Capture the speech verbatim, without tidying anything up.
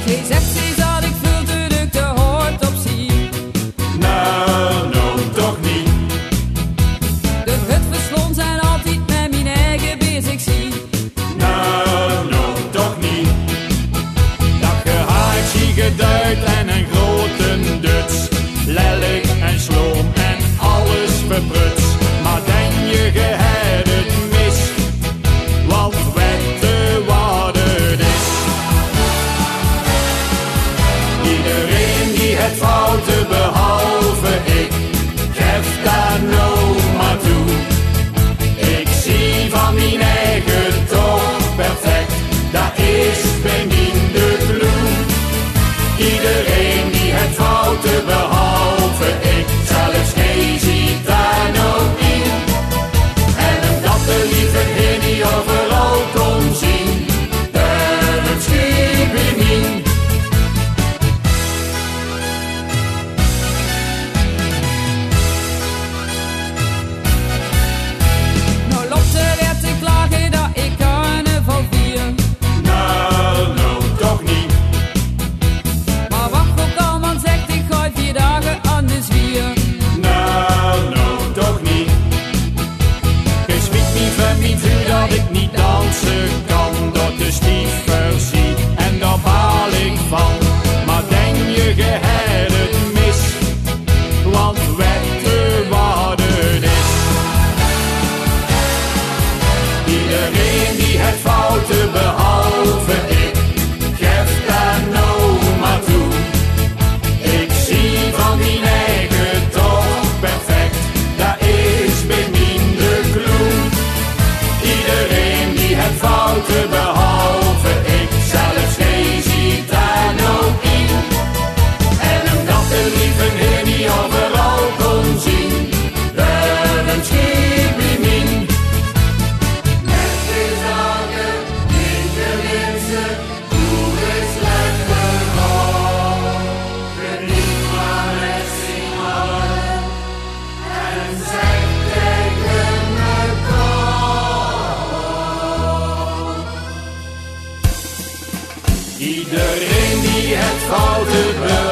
Hij zegt steeds dat ik veel te druk te hard op zie. Nou, nou, toch niet. De hutverslons zijn altijd met mijn eigen bezig zie. Nou, nou, toch niet. Dat gehaald zie geduid en een grote duts. Lelijk en sloom en alles verbruts. Maar denk je geheid het mis, want weten wat het is. Iedereen die het fouten behalve ik, geeft daar nou maar toe. Ik zie van mijn eigen toch perfect, dat is bij mij de clue. Iedereen die het fouten behalve ik, zelfs gij ziet daar nou in. En omdat de lieve Heer niet overal kon zien, daarom schiep in in. Nou loopt er weer te klagen dat ik carnaval vier. Nou, nou, toch niet. Maar wacht ook al, man zegt ik ga vier dagen aan de zwier. Nou, nou, toch niet. Gij smiet niet van mijn vuur dat ik niet dansen kan, dat de stiever zie en daar baal ik van. Maar denk je geheid het mis, want weten wat het is. Iedereen die het fouten behalve ik, geeft daar nou maar toe. Ik zie van mijn eigen toch perfect, dat is bij mij de clue. Iedereen die het fouten behalve ik, zelfs gij ziet daar nou in. En omdat de lieve Heer niet overal kon zien, daarom schiep hij min. Met geen zaken, niet de minste, doe het slecht gewoon. Geniet maar met z'n allen en zeg tegen me kom. Iedereen die het fouten behalve